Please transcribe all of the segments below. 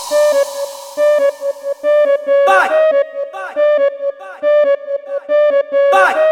Vai, vai, vai, vai.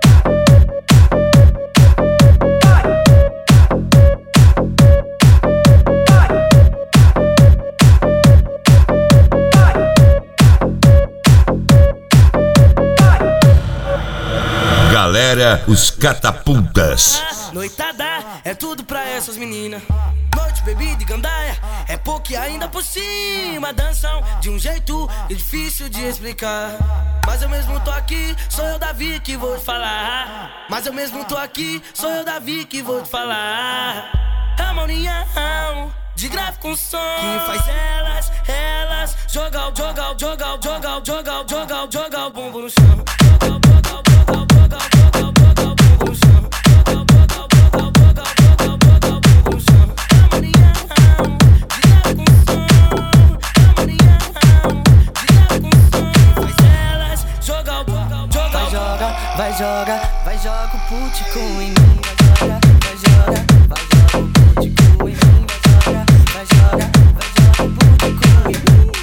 Galera, os catapultas. Noitada é tudo pra essas meninas. Noite, bebida e gandaia, é pouco e ainda por cima. Dançam de um jeito difícil de explicar. Mas eu mesmo tô aqui, sou eu, Davi, que vou te falar. Mas eu mesmo tô aqui, sou eu, Davi, que vou te falar. É uma união de grave com som que faz elas jogar o bumbum no chão. Vai joga o putico em mim. Vai joga o putico em mim. Vai joga o putico em mim.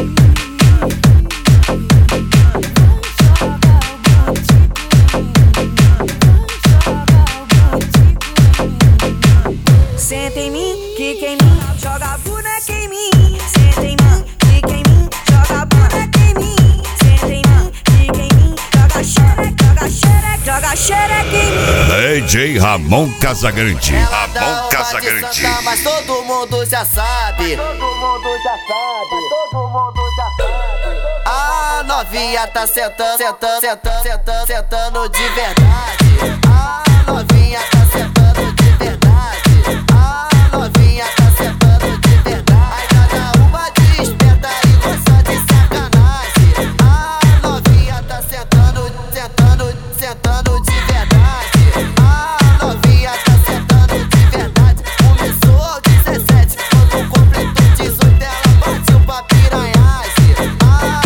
Senta em mim, quica em mim, joga a boneca em mim. Senta em mim, quica em mim, joga a boneca em mim. Senta em mim, quica em mim, joga xereca em mim. DJ Ramon Casagrande. Ramon Casagrande. Mas todo mundo já sabe. A novinha tá sentando de verdade. A novinha tá sentando de verdade. A novinha tá sentando de verdade. Aí cada uma desperta e gosta de sacanagem. A novinha tá sentando de verdade. A novinha tá sentando de verdade. Começou aos 17, quando completou 18 ela partiu pra piranhagem.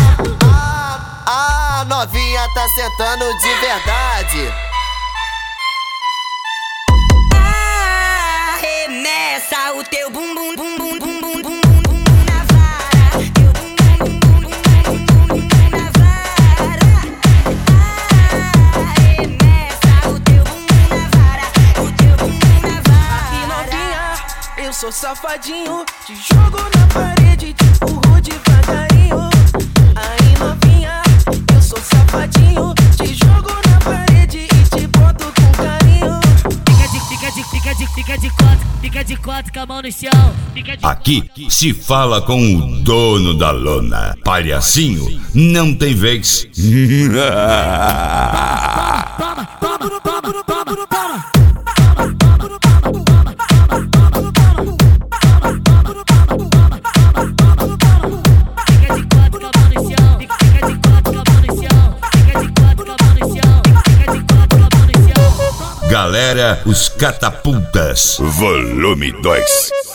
A novinha tá sentando de verdade. Arremessa o teu bumbum, bumbum, bumbum, bumbum, bumbum na vara. Teu bumbum, bumbum, bumbum, bumbum, bumbum na vara. Arremessa o teu bumbum na vara. O teu bumbum na vara. Aqui novinha, eu sou safadinho. Te jogo na parede, te empurro devagarinho. Aí novinha, eu sou safadinho. Te jogo na parede e te boto com carinho. Fica de quatro com a mão no chão. Aqui se fala com o dono da lona. Palhacinho não tem vez. Galera, os catapultas. Volume 2.